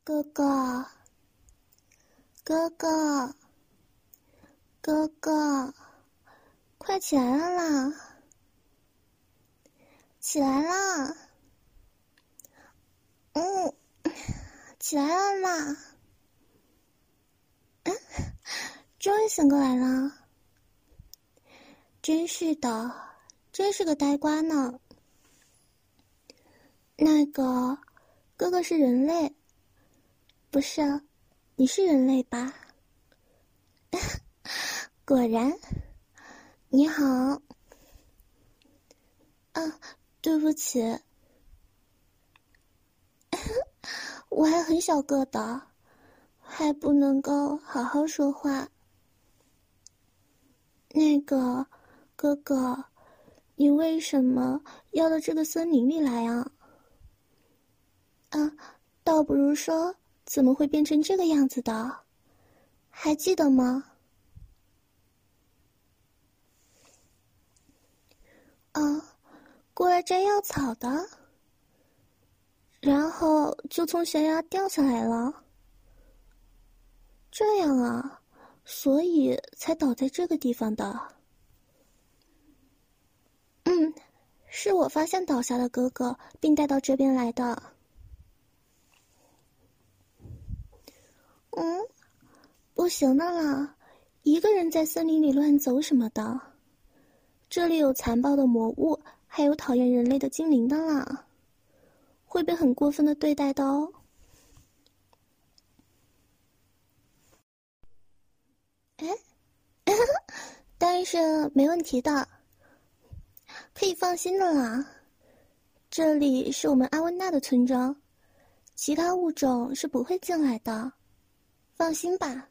哥哥，哥哥，哥哥，快起来了啦！起来啦！起来了啦！终于醒过来了。真是的，真是个呆瓜呢。那个，哥哥是人类，不是？你是人类吧？果然。你好。对不起。我还很小个的，还不能够好好说话。那个，哥哥，你为什么要到这个森林里来啊？倒不如说怎么会变成这个样子的，还记得吗？过来摘药草的，然后就从悬崖掉下来了。这样啊，所以才倒在这个地方的。是我发现倒下的哥哥，并带到这边来的。不行的啦，一个人在森林里乱走什么的。这里有残暴的魔物，还有讨厌人类的精灵的啦，会被很过分的对待的哦。但是没问题的，可以放心的啦。这里是我们阿温娜的村庄，其他物种是不会进来的，放心吧。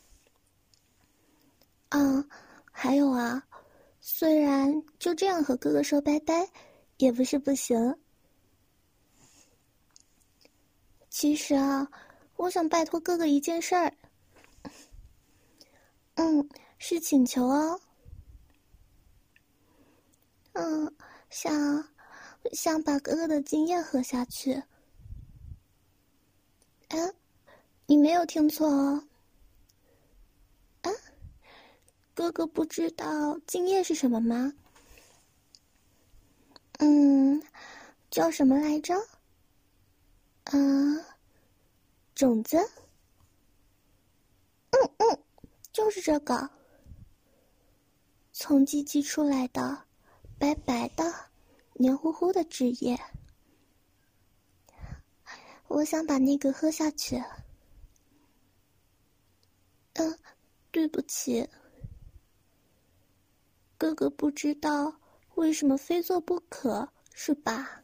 还有啊，虽然就这样和哥哥说拜拜，也不是不行。其实啊，我想拜托哥哥一件事儿。是请求哦。想把哥哥的精液喝下去。你没有听错哦。哥哥不知道精液是什么吗？叫什么来着？种子。就是这个。从鸡鸡出来的，白白的，黏糊糊的汁液。我想把那个喝下去。对不起。哥哥不知道为什么非做不可，是吧？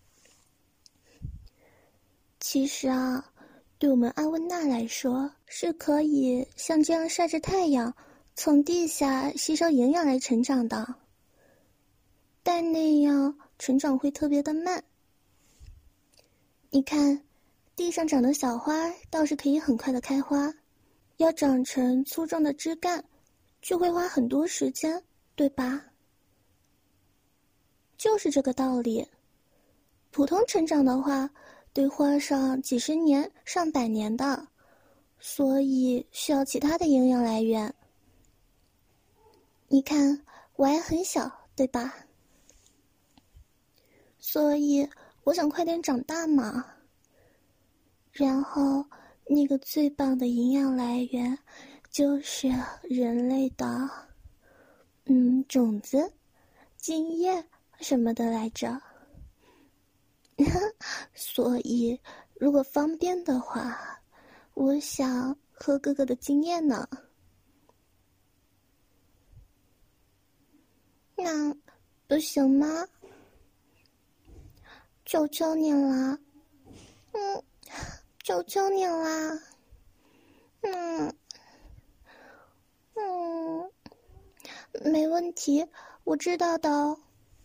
其实啊，对我们阿温娜来说，是可以像这样晒着太阳，从地下吸收营养来成长的。但那样成长会特别的慢。你看，地上长的小花倒是可以很快的开花，要长成粗壮的枝干，就会花很多时间，对吧？就是这个道理。普通成长的话，得花上几十年、上百年的，所以需要其他的营养来源。你看，我还很小，对吧？所以我想快点长大嘛。然后那个最棒的营养来源就是人类的种子、精液什么的来着。所以如果方便的话，我想喝哥哥的精液呢。那不行吗？求求你啦。求求你啦。没问题，我知道的哦。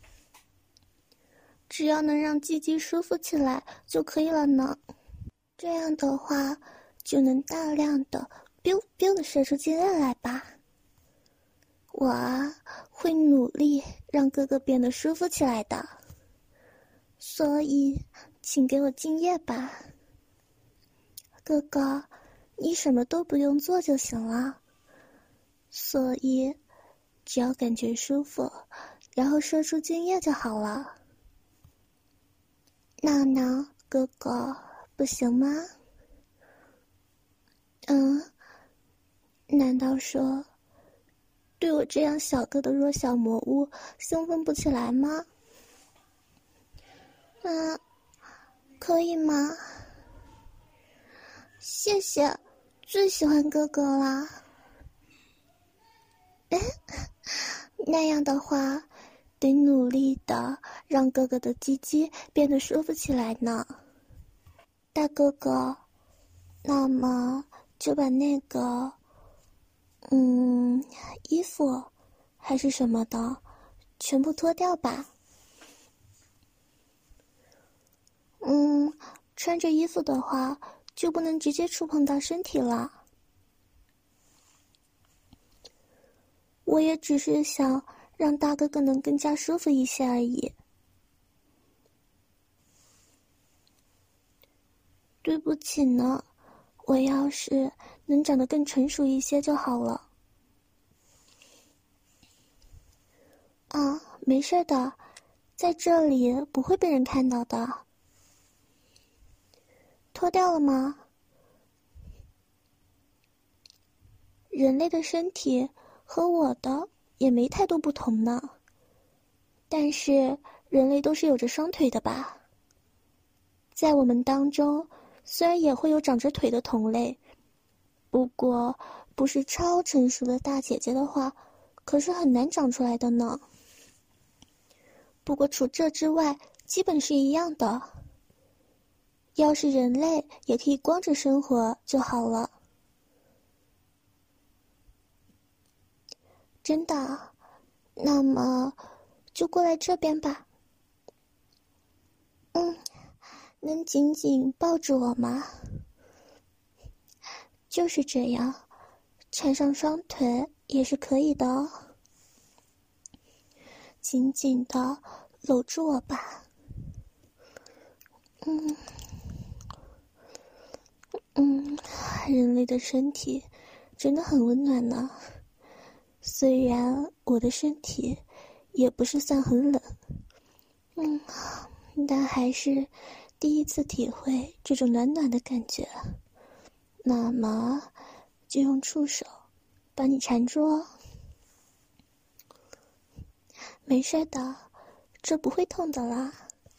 只要能让鸡鸡舒服起来就可以了呢。这样的话，就能大量的 biu biu 的射出精液来吧。我会努力让哥哥变得舒服起来的。所以，请给我精液吧。 哥哥，你什么都不用做就行了。所以，只要感觉舒服，然后射出精液就好了。闹闹，哥哥，不行吗？难道说，对我这样小个的弱小魔物兴奋不起来吗？可以吗？谢谢，最喜欢哥哥啦。那样的话，得努力的让哥哥的鸡鸡变得舒服起来呢。大哥哥，那么就把那个，衣服还是什么的，全部脱掉吧。穿着衣服的话，就不能直接触碰到身体了。我也只是想让大哥哥能更加舒服一些而已。对不起呢，我要是能长得更成熟一些就好了。没事的，在这里不会被人看到的。脱掉了吗？人类的身体和我的也没太多不同呢，但是人类都是有着双腿的吧？在我们当中，虽然也会有长着腿的同类，不过不是超成熟的大姐姐的话，可是很难长出来的呢。不过除这之外，基本是一样的。要是人类也可以光着生活就好了。真的？那么就过来这边吧。能紧紧抱住我吗？就是这样，缠上双腿也是可以的哦。紧紧的搂住我吧。人类的身体真的很温暖呢。虽然我的身体也不是算很冷，但还是第一次体会这种暖暖的感觉。那么，就用触手把你缠住哦。没事的，这不会痛的啦。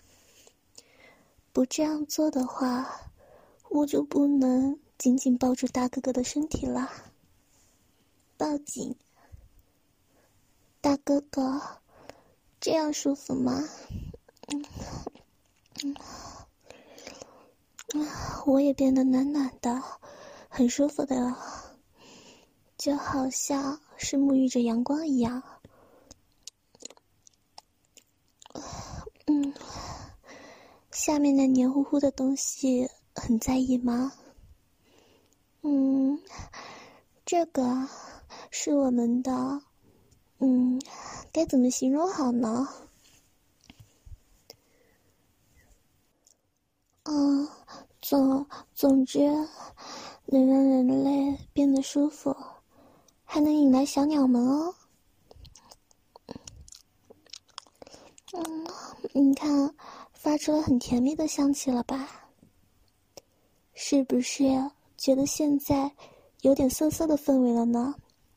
不这样做的话，我就不能紧紧抱住大哥哥的身体了。抱紧，大哥哥，这样舒服吗？我也变得暖暖的，很舒服的，就好像是沐浴着阳光一样。下面那黏糊糊的东西很在意吗？这个是我们的，该怎么形容好呢？总之，能让人类变得舒服，还能引来小鸟们哦。你看，发出了很甜蜜的香气了吧？是不是觉得现在有点涩涩的氛围了呢？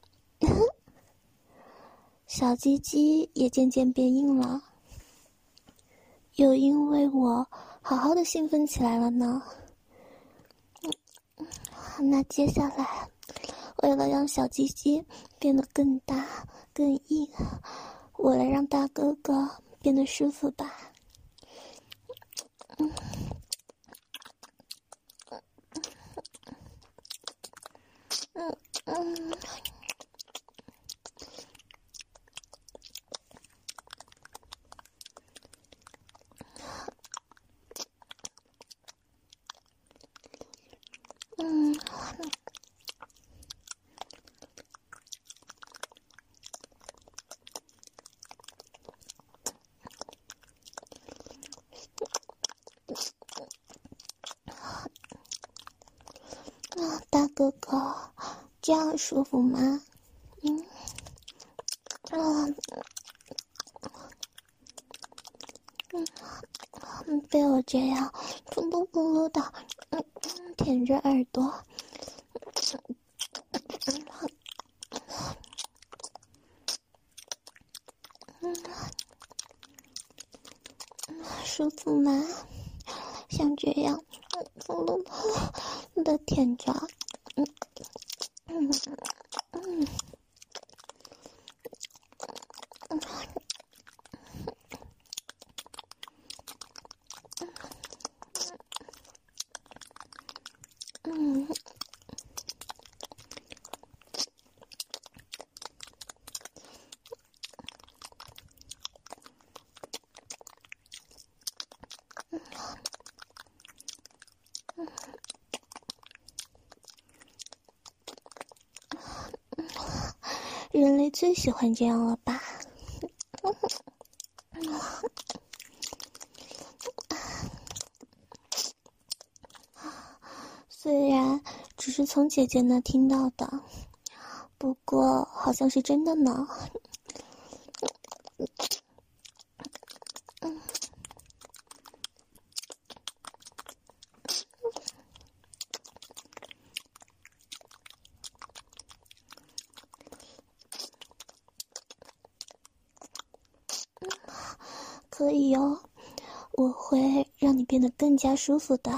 小鸡鸡也渐渐变硬了，又因为我好好的兴奋起来了呢。那接下来，为了让小鸡鸡变得更大更硬，我来让大哥哥变得舒服吧。 大哥哥，这样舒服吗？被我这样咕噜咕噜的舔着耳朵，舒服吗？像这样咕噜噜的舔着，人类最喜欢这样了吧？虽然只是从姐姐那听到的，不过好像是真的呢。可以哦，我会让你变得更加舒服的。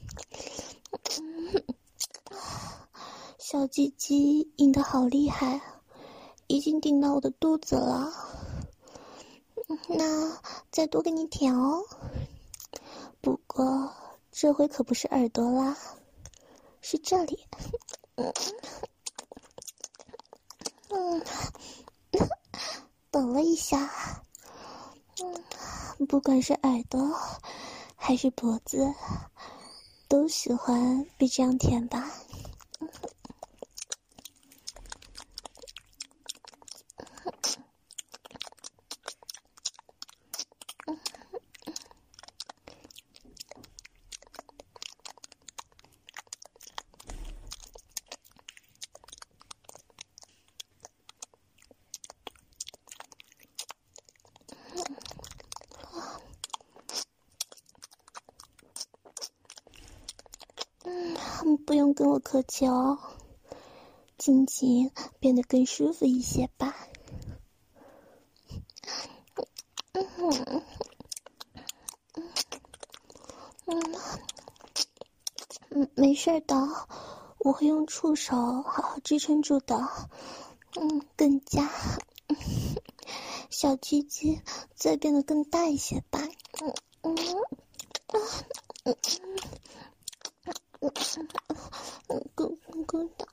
小鸡鸡硬得好厉害，已经顶到我的肚子了。那再多给你舔哦。不过这回可不是耳朵啦，是这里。抖了一下。不管是耳朵还是脖子，都喜欢被这样舔吧。不用跟我客气哦，尽情变得更舒服一些吧。没事的，我会用触手好好支撑住的。更加小鸡鸡再变得更大一些吧。更大。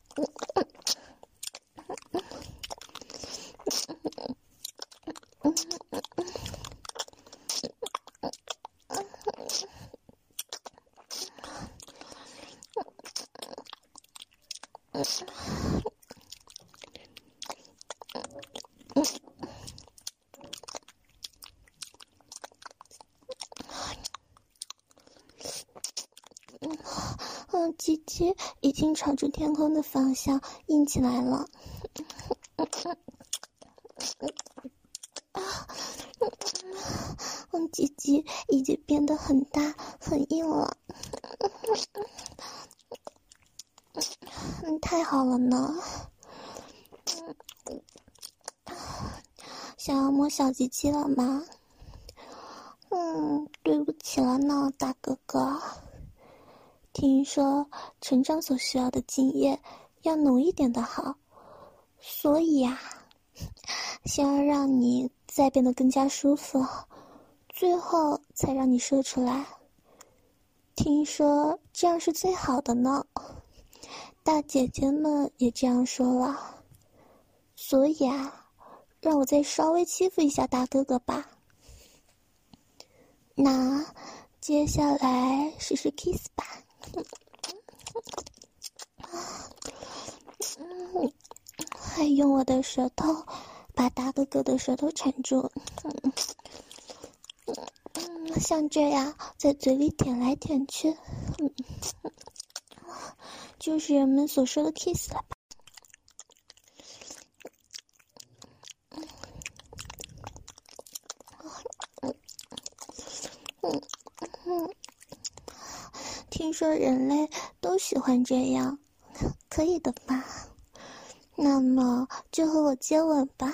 鸡鸡已经朝着天空的方向硬起来了。鸡鸡已经变得很大很硬了。太好了呢。想要摸小鸡鸡了吗？对不起了呢，大哥哥。听说成长所需要的精液要浓一点的好，所以呀，想要让你再变得更加舒服，最后才让你射出来。听说这样是最好的呢，大姐姐们也这样说了。所以啊，让我再稍微欺负一下大哥哥吧。那接下来试试 kiss 吧。还用我的舌头把大哥哥的舌头缠住。像这样在嘴里舔来舔去， 就是人们所说的 kiss 了吧。听说人类都喜欢这样，可以的吧？那么就和我接吻吧。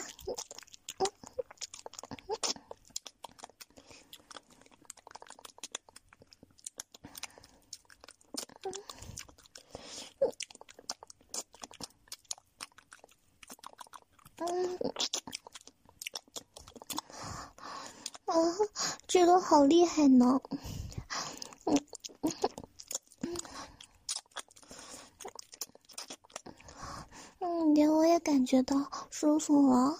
这个好厉害呢。连我也感觉到舒服了。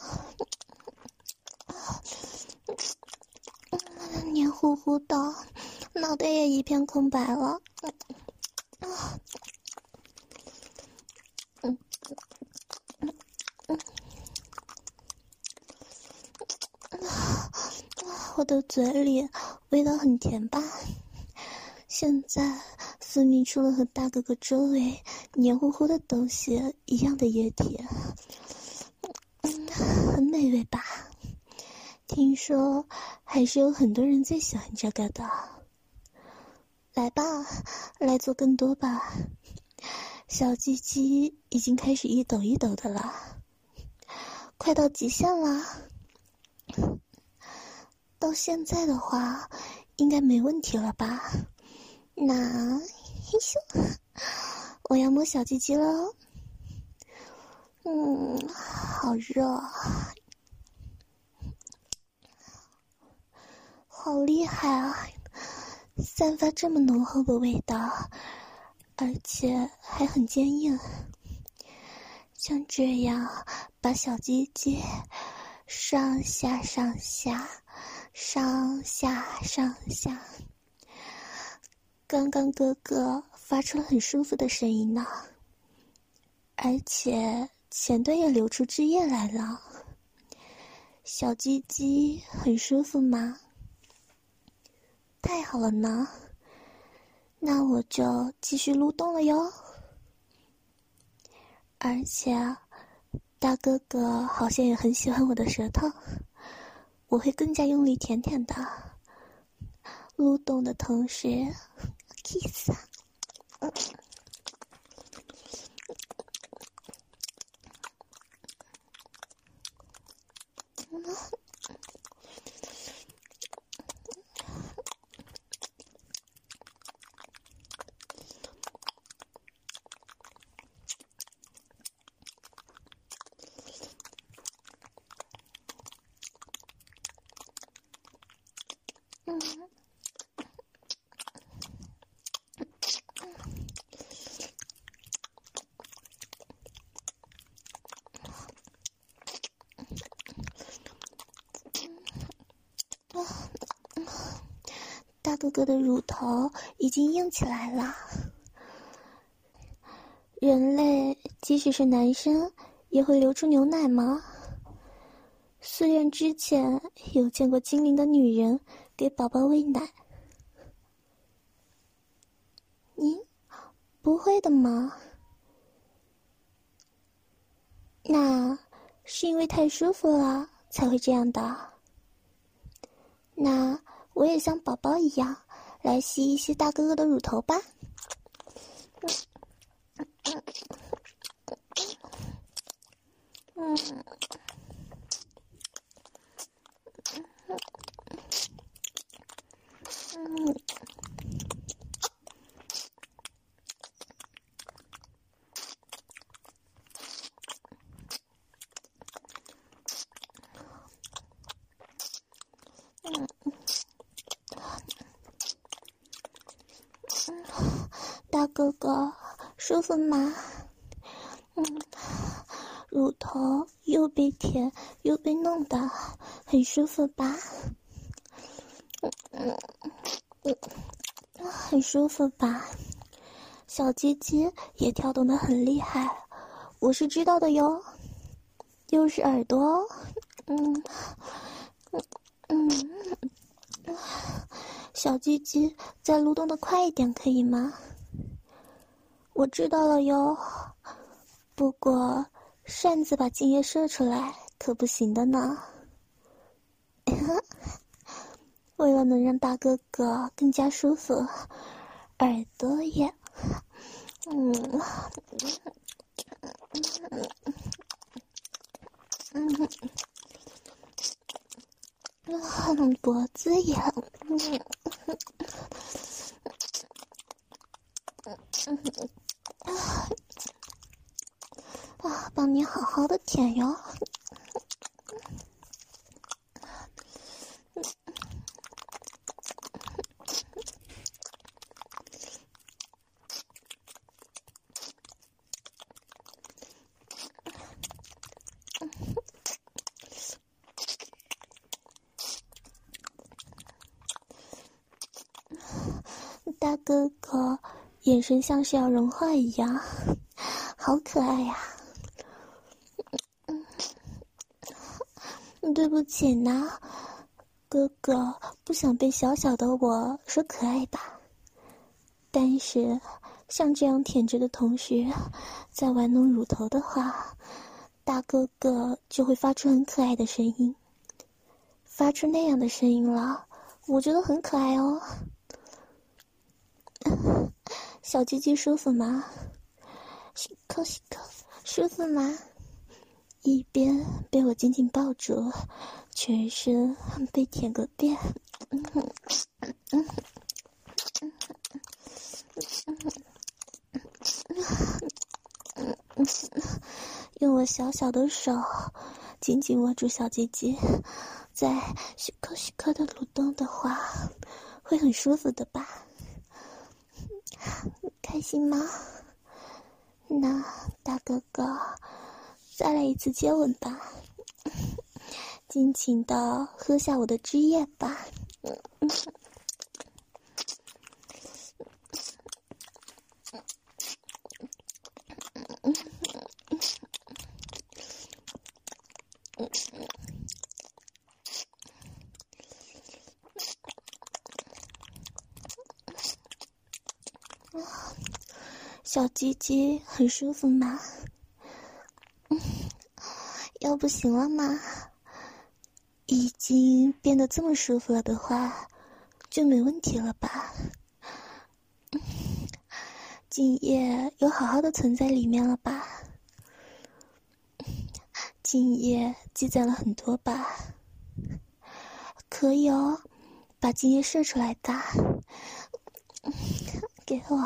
黏糊糊的，脑袋也一片空白了。我的嘴里味道很甜吧？现在分泌出了和大哥哥周围黏糊糊的东西一样的液体，很美味吧？听说还是有很多人最喜欢这个的。来吧，来做更多吧。小鸡鸡已经开始一抖一抖的了，快到极限了。到现在的话，应该没问题了吧？那，嘿咻，我要摸小鸡鸡了。好热，好厉害啊！散发这么浓厚的味道，而且还很坚硬。像这样把小鸡鸡上下上下上下上下，刚刚哥哥发出了很舒服的声音呢，而且前端也流出汁液来了。小鸡鸡很舒服吗？太好了呢，那我就继续撸动了哟。而且大哥哥好像也很喜欢我的舌头，我会更加用力舔舔的，撸动的同时 kiss 啊。大哥哥的乳头已经硬起来了。人类即使是男生也会流出牛奶吗？虽然之前有见过精灵的女人给宝宝喂奶，不会的吗？那是因为太舒服了才会这样的。那我也像宝宝一样来吸一吸大哥哥的乳头吧。大哥哥，舒服吗？乳头又被舔又被弄的，很舒服吧？很舒服吧？小鸡鸡也跳动得很厉害，我是知道的哟。又是耳朵，小鸡鸡再蠕动得快一点可以吗？ 我知道了哟。不过擅自把精液射出来可不行的呢。为了能让大哥哥更加舒服，耳朵也脖子也帮你好好的舔哟。大哥哥眼神像是要融化一样，好可爱呀。对不起呢，哥哥不想被小小的我说可爱吧。但是像这样舔着的同时在玩弄乳头的话，大哥哥就会发出很可爱的声音。发出那样的声音了，我觉得很可爱哦。小鸡鸡舒服吗？吸口吸口，舒服吗？一边被我紧紧抱住，全身被舔个遍。用我小小的手紧紧握住小鸡鸡，在吸口吸口的蠕动的话，会很舒服的吧？开心吗？那大哥哥，再来一次接吻吧，尽情的喝下我的汁液吧。小鸡鸡很舒服吗？要不行了吗？已经变得这么舒服了的话，就没问题了吧？精液有好好的存在里面了吧？精液积攒了很多吧？可以哦，把精液射出来的。给我，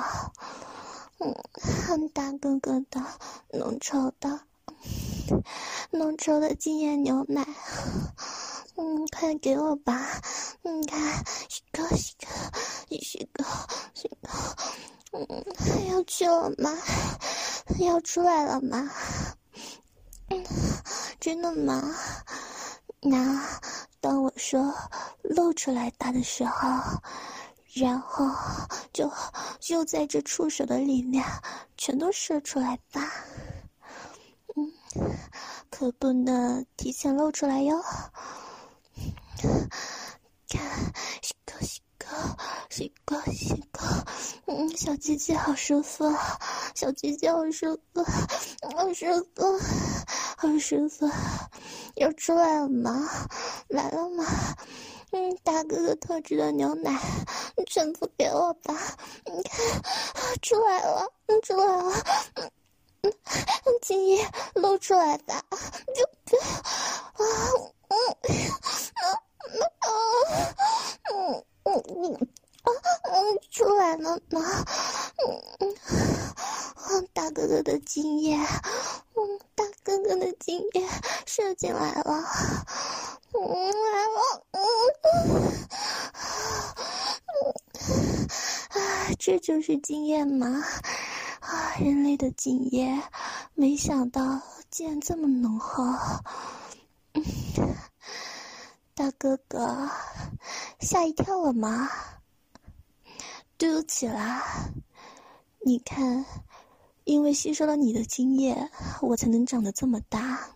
大哥哥的浓稠的精液牛奶，快给我吧，看，许个，要去了吗？要出来了吗？真的吗？那当我说露出来大的时候，然后就在这触手的里面全都射出来吧。可不能提前露出来哟。看，吸口，小鸡鸡好舒服，小鸡鸡好舒服，好舒服，要出来了吗？来了吗？大哥哥特制的牛奶，全部给我吧！你看，出来了，精液露出来吧！就出来了吗？大哥哥的精液，大哥哥的精液射进来了，来了，这就是精液吗？人类的精液，没想到竟然这么浓厚。大哥哥，吓一跳了吗？对不起啦，你看，因为吸收了你的精液，我才能长得这么大。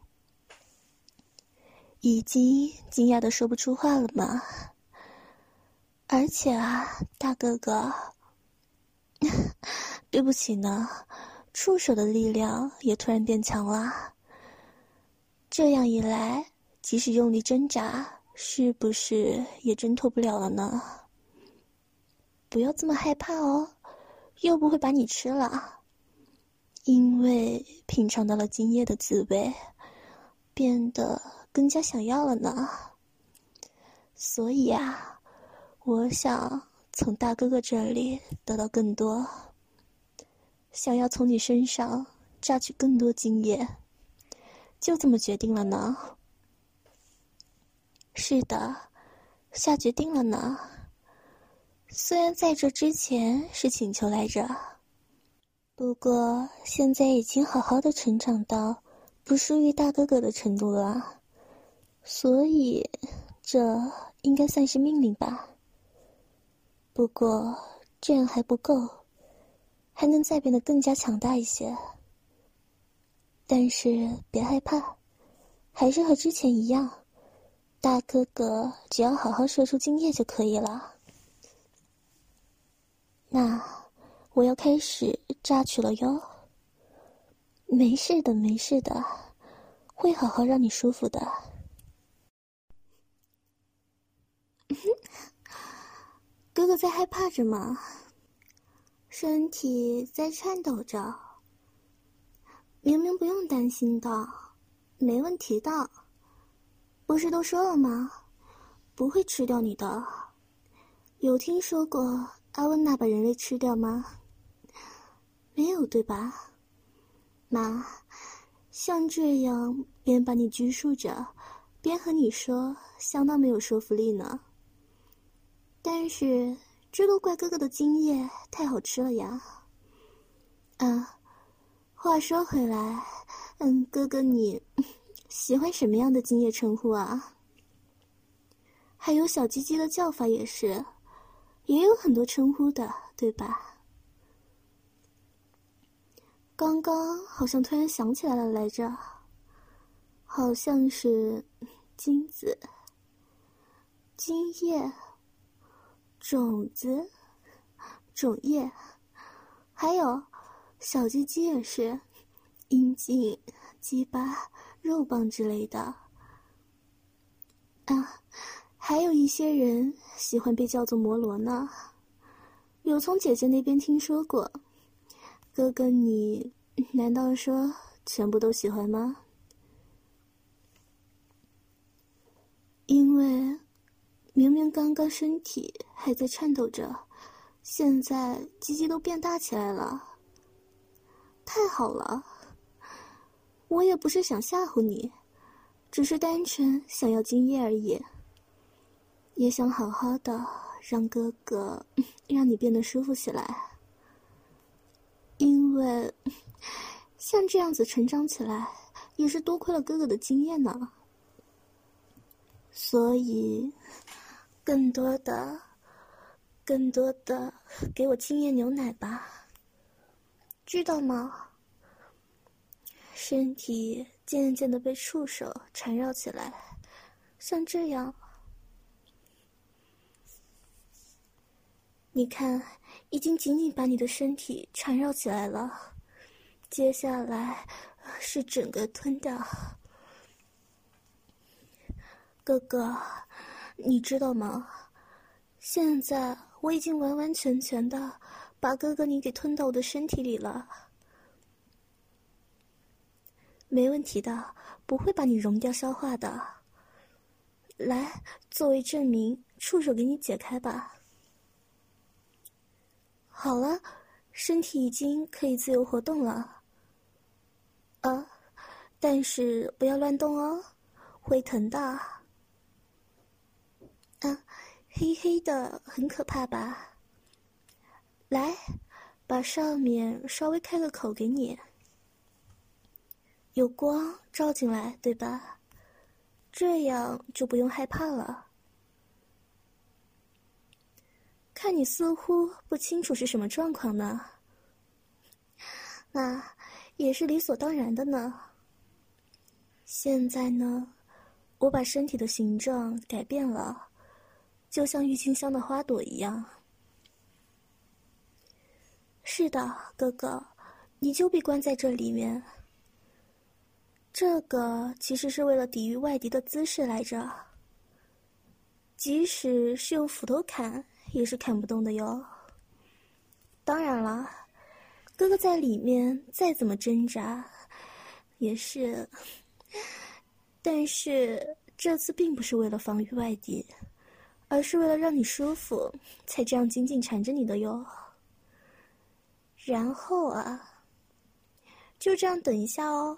已经惊讶的说不出话了吗？而且啊，大哥哥， 对不起呢，触手的力量也突然变强了。这样一来，即使用力挣扎，是不是也挣脱不了了呢？不要这么害怕哦，又不会把你吃了。因为品尝到了精液的滋味，变得更加想要了呢。所以啊，我想从大哥哥这里得到更多，想要从你身上榨取更多精液，就这么决定了呢。是的，下决定了呢。虽然在这之前是请求来着，不过现在已经好好的成长到不输于大哥哥的程度了，所以这应该算是命令吧。不过这样还不够，还能再变得更加强大一些。但是别害怕，还是和之前一样，大哥哥只要好好射出精液就可以了。那我要开始榨取了哟。没事的，没事的，会好好让你舒服的。哥哥在害怕着吗？身体在颤抖着。明明不用担心的，没问题的。不是都说了吗？不会吃掉你的。有听说过阿温娜把人类吃掉吗？没有，对吧？那像这样边把你拘束着，边和你说，相当没有说服力呢。但是这都怪哥哥的精液太好吃了呀。话说回来，哥哥你喜欢什么样的精液称呼啊？还有小鸡鸡的叫法也是，也有很多称呼的，对吧？刚刚好像突然想起来了来着，好像是精子、精液、种子、种叶，还有小鸡鸡也是，阴茎、鸡巴、肉棒之类的。还有一些人喜欢被叫做摩罗呢，有从姐姐那边听说过。哥哥你难道说全部都喜欢吗？因为明明刚刚身体还在颤抖着，现在鸡鸡都变大起来了。太好了，我也不是想吓唬你，只是单纯想要精液而已，也想好好的让哥哥让你变得舒服起来。因为像这样子成长起来，也是多亏了哥哥的经验呢。所以，更多的给我经验牛奶吧，知道吗？身体渐渐的被触手缠绕起来，像这样。你看，已经紧紧把你的身体缠绕起来了。接下来是整个吞掉。哥哥，你知道吗？现在我已经完完全全的把哥哥你给吞到我的身体里了。没问题的，不会把你溶掉消化的。来，作为证明，触手给你解开吧。好了，身体已经可以自由活动了。但是不要乱动哦，会疼的。黑黑的很可怕吧？来，把上面稍微开个口给你，有光照进来，对吧？这样就不用害怕了。看你似乎不清楚是什么状况呢？那也是理所当然的呢。现在呢，我把身体的形状改变了，就像郁金香的花朵一样。 是的，哥哥，你就被关在这里面。这个其实是为了抵御外敌的姿势来着，即使是用斧头砍，也是砍不动的哟。当然了，哥哥在里面再怎么挣扎，也是……但是这次并不是为了防御外敌，而是为了让你舒服，才这样紧紧缠着你的哟。然后啊，就这样等一下哦。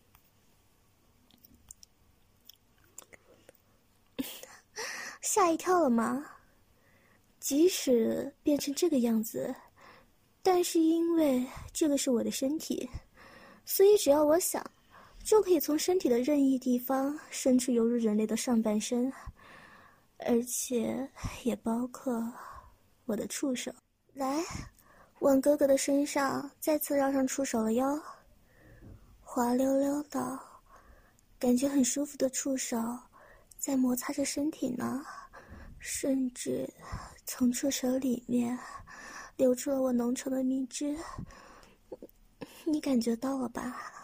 吓一跳了吗？即使变成这个样子，但是因为这个是我的身体，所以只要我想，就可以从身体的任意地方伸出犹如人类的上半身，而且也包括我的触手。来，往哥哥的身上再次绕上触手了哟，滑溜溜的，感觉很舒服的触手在摩擦着身体呢，甚至从触手里面流出了我浓稠的蜜汁，你感觉到了吧？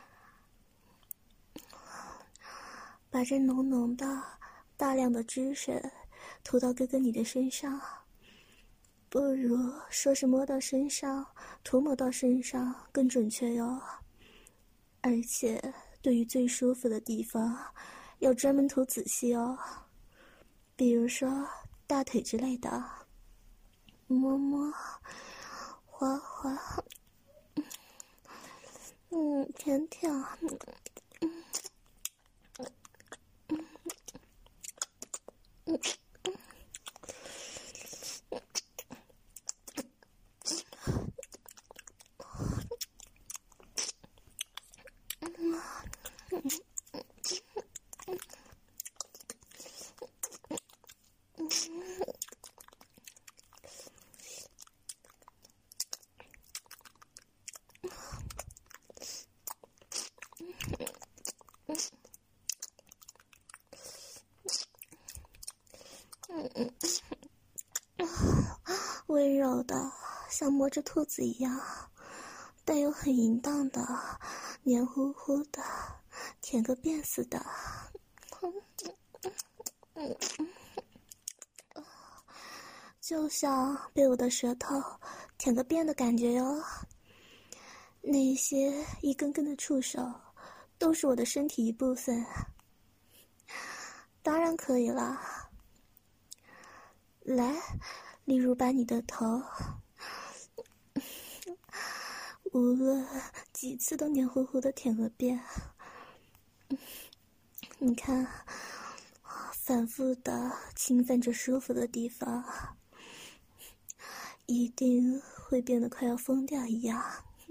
把这浓浓的大量的汁水涂到哥哥你的身上，不如说是摸到身上，涂抹到身上更准确哟。而且对于最舒服的地方要专门涂仔细哦，比如说大腿之类的，摸摸滑滑，舔舔，温柔的像摸着兔子一样，但又很淫荡的，黏糊糊的，舔个遍似的。就像被我的舌头舔个遍的感觉哟。那些一根根的触手都是我的身体一部分，当然可以了。来，例如把你的头无论几次都黏糊糊的舔个遍，你看，反复的侵犯着舒服的地方，一定会变得快要疯掉一样。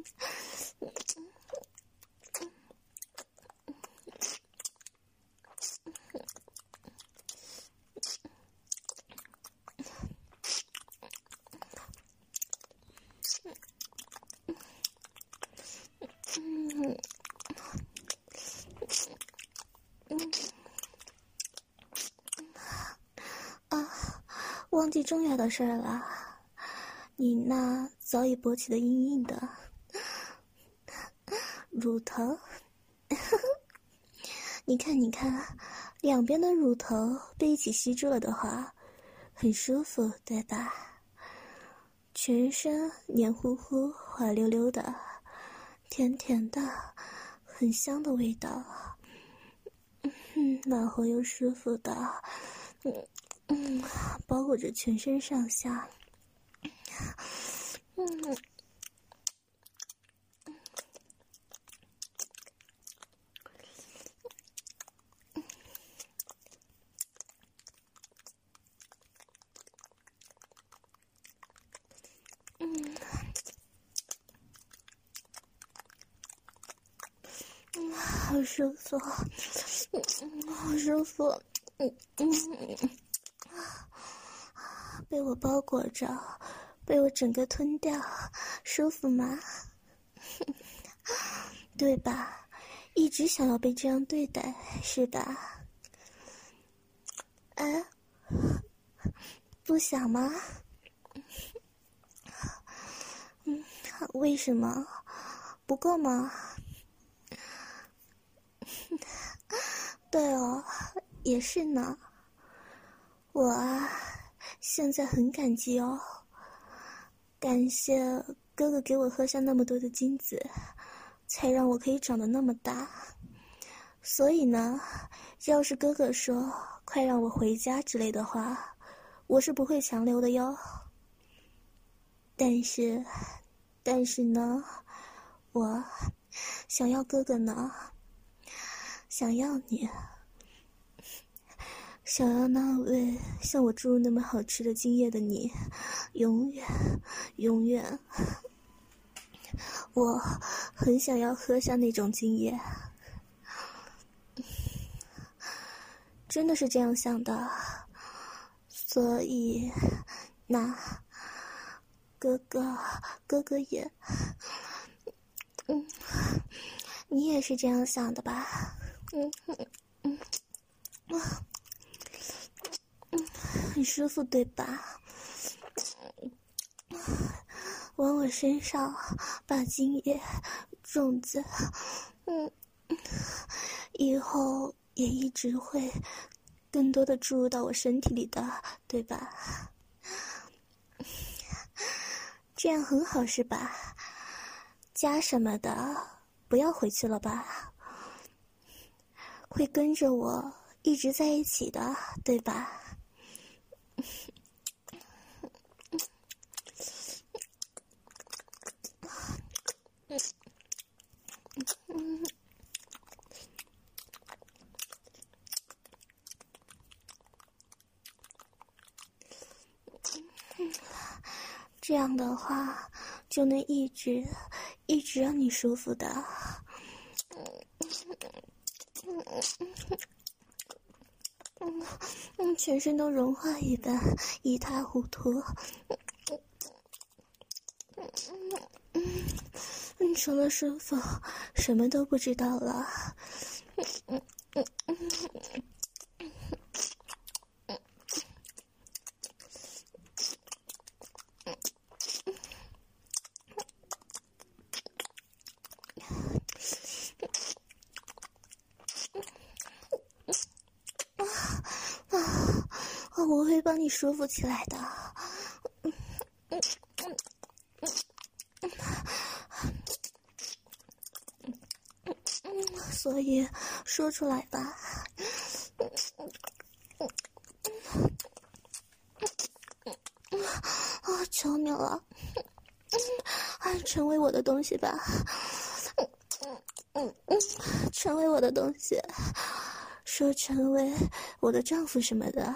忘记重要的事儿了，你那早已勃起的硬硬的乳头，你看你看，两边的乳头被一起吸住了的话，很舒服，对吧？全身黏糊糊、滑溜溜的，甜甜的，很香的味道，暖和又舒服的，包裹着全身上下，好舒服，好舒服，被我包裹着，被我整个吞掉，舒服吗？对吧？一直想要被这样对待，是吧？哎，不想吗？ 为什么？不够吗？对哦，也是呢。我现在很感激哦，感谢哥哥给我喝下那么多的精子，才让我可以长得那么大。所以呢，要是哥哥说快让我回家之类的话，我是不会强留的哟。但是呢，我想要哥哥呢，想要你，想要那位像我注入那么好吃的精液的你，永远，永远。我很想要喝下那种精液，真的是这样想的。所以，那哥哥也，你也是这样想的吧？很舒服对吧？往我身上把精液种子，以后也一直会更多的注入到我身体里的，对吧？这样很好是吧？家什么的不要回去了吧？会跟着我一直在一起的，对吧？这样的话就能一直让你舒服的。全身都融化一般，一塌糊涂。除了舒服，什么都不知道了。我会帮你舒服起来的。所以说出来吧。求你了，成为我的东西吧。成为我的东西，说成为我的丈夫什么的。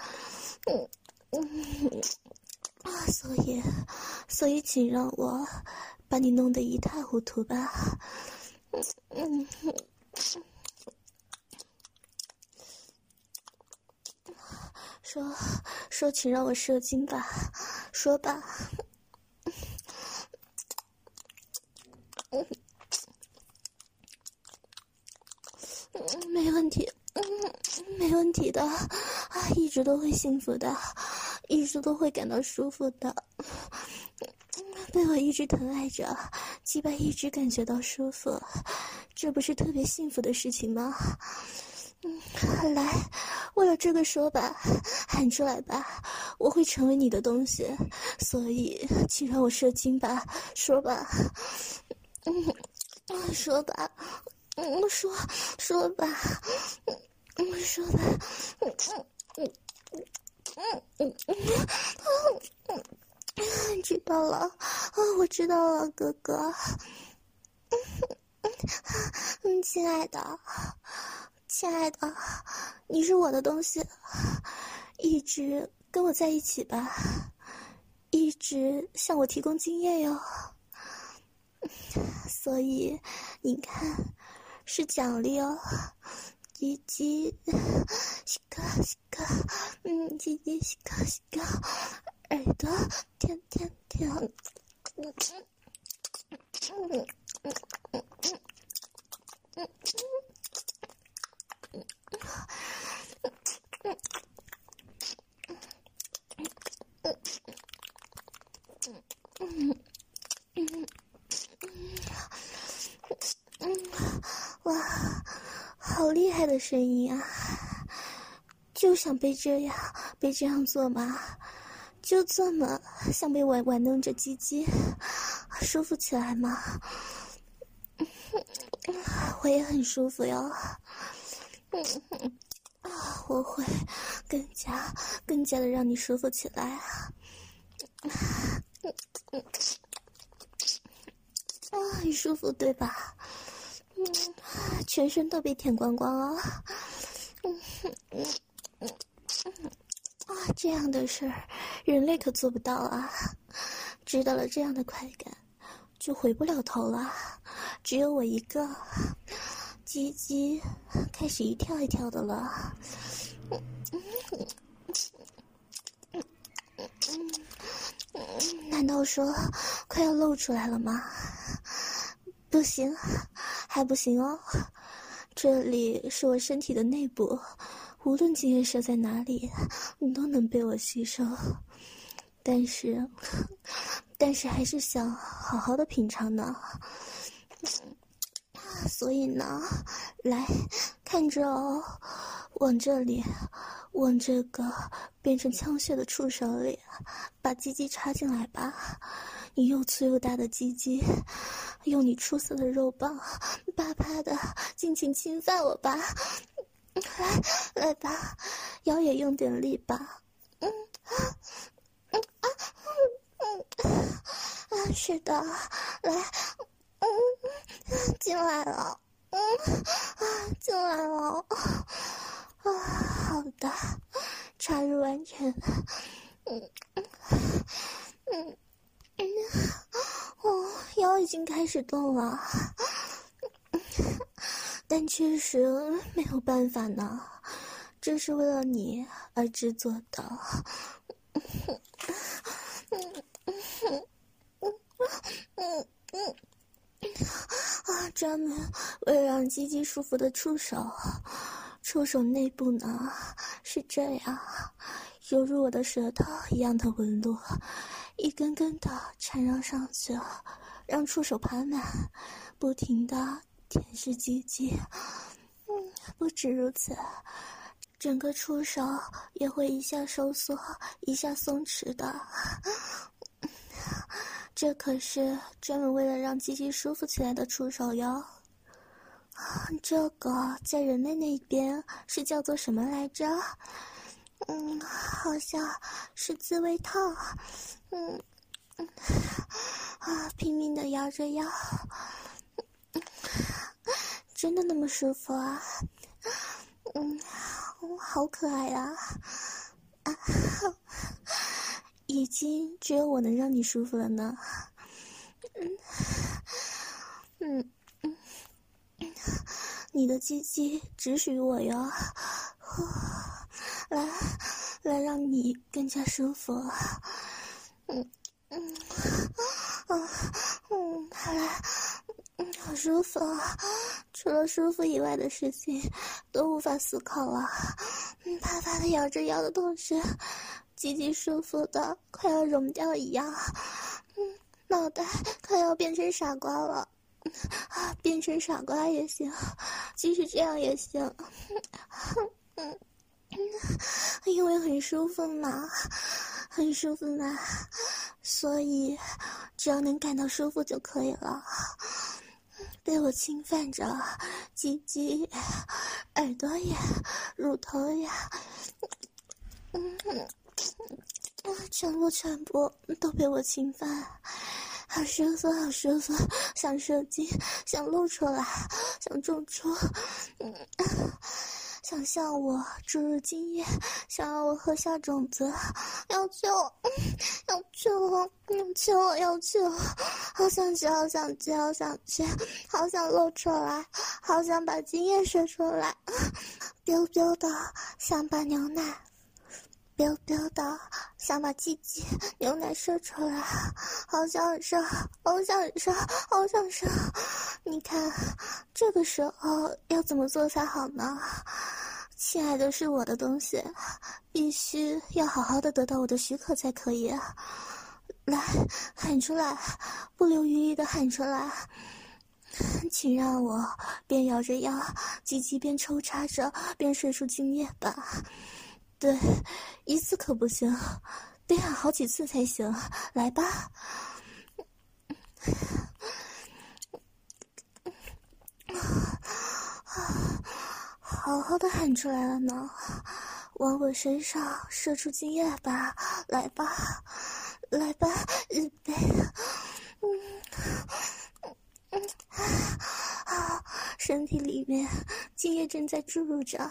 所以请让我把你弄得一塌糊涂吧。说请让我射精吧，说吧。没问题，没问题的，一直都会幸福的，一直都会感到舒服的。被我一直疼爱着，鸡巴一直感觉到舒服，这不是特别幸福的事情吗？来，为了这个说吧，喊出来吧，我会成为你的东西，所以请让我射精吧，说吧。说吧。说吧，说吧。知道了，我知道了，哥哥。亲爱的，你是我的东西，一直跟我在一起吧，一直向我提供经验哟。所以你看，是奖励哦。鸡鸡，西卡西卡，鸡鸡西卡西卡，耳朵甜甜甜。 好厉害的声音啊！就想被这样做嘛，就这么想被玩弄着鸡鸡，舒服起来嘛。我也很舒服哟。我会更加的让你舒服起来。很舒服对吧？全身都被舔光光了。这样的事儿人类可做不到啊。知道了这样的快感就回不了头了，只有我一个。鸡鸡开始一跳一跳的了。难道说快要露出来了吗？不行，还不行哦。这里是我身体的内部，无论精液射在哪里都能被我吸收。但是还是想好好的品尝呢。所以呢，来看着哦，往这里，往这个变成枪械的触手里，把鸡鸡插进来吧。你又粗又大的鸡鸡，用你出色的肉棒，啪啪的尽情侵犯我吧。来吧，腰也用点力吧。是的，来。进来了，进来了，好的，插入完成，腰已经开始动了，但确实没有办法呢，这是为了你而制作的。专门为了让鸡鸡舒服的触手内部呢是这样，犹如我的舌头一样的纹路，一根根的缠绕上去，让触手爬满，不停的舔舐鸡鸡。不止如此，整个触手也会一下收缩，一下松弛的。这可是专门为了让鸡鸡舒服起来的触手哟。这个在人类那边是叫做什么来着？好像是自慰套。拼命的摇着腰，真的那么舒服啊？好可爱啊！已经只有我能让你舒服了呢。你的鸡鸡只属于我哟。来让你更加舒服。好舒服啊！除了舒服以外的事情都无法思考了。啪啪的摇着腰的同时，鸡鸡舒服的快要融掉一样。脑袋快要变成傻瓜了。变成傻瓜也行，即使这样也行。因为很舒服嘛，很舒服嘛，所以只要能感到舒服就可以了。被我侵犯着，鸡鸡、耳朵呀、乳头呀，全部都被我侵犯。好舒服，好舒服，想射精，想露出来，想种出，想向我注入精液，想让我喝下种子，要救，要救，要救，好想去，好想去，好想去，好想露出来，好想把精液射出来，biu biu的想把牛奶。biu biu的想把鸡鸡牛奶射出来，好想射，好想射，好想射。你看，这个时候要怎么做才好呢？亲爱的，是我的东西，必须要好好的得到我的许可才可以。来，喊出来，不留余力的喊出来。 请让我边咬着牙，鸡鸡边抽插着，边射出精液吧。对，一次可不行，得喊好几次才行。来吧。好好的喊出来了呢，往我身上射出精液吧，来吧，来吧，预备，身体里面精液正在注入着，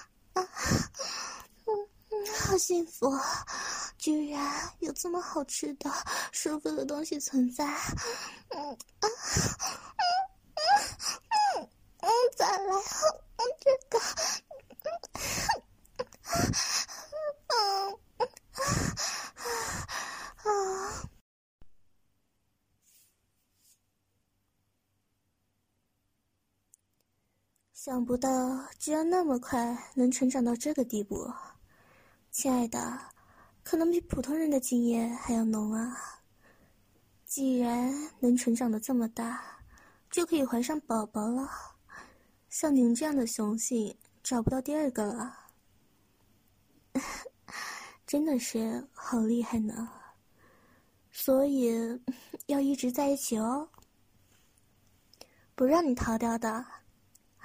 好幸福，居然有这么好吃的、舒服的东西存在，再来，这个，想不到居然那么快能成长到这个地步，亲爱的，可能比普通人的精液还要浓啊！既然能成长得这么大，就可以怀上宝宝了。像您这样的雄性，找不到第二个了。真的是好厉害呢，所以要一直在一起哦，不让你逃掉的。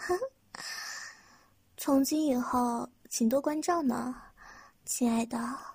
从今以后请多关照呢，亲爱的。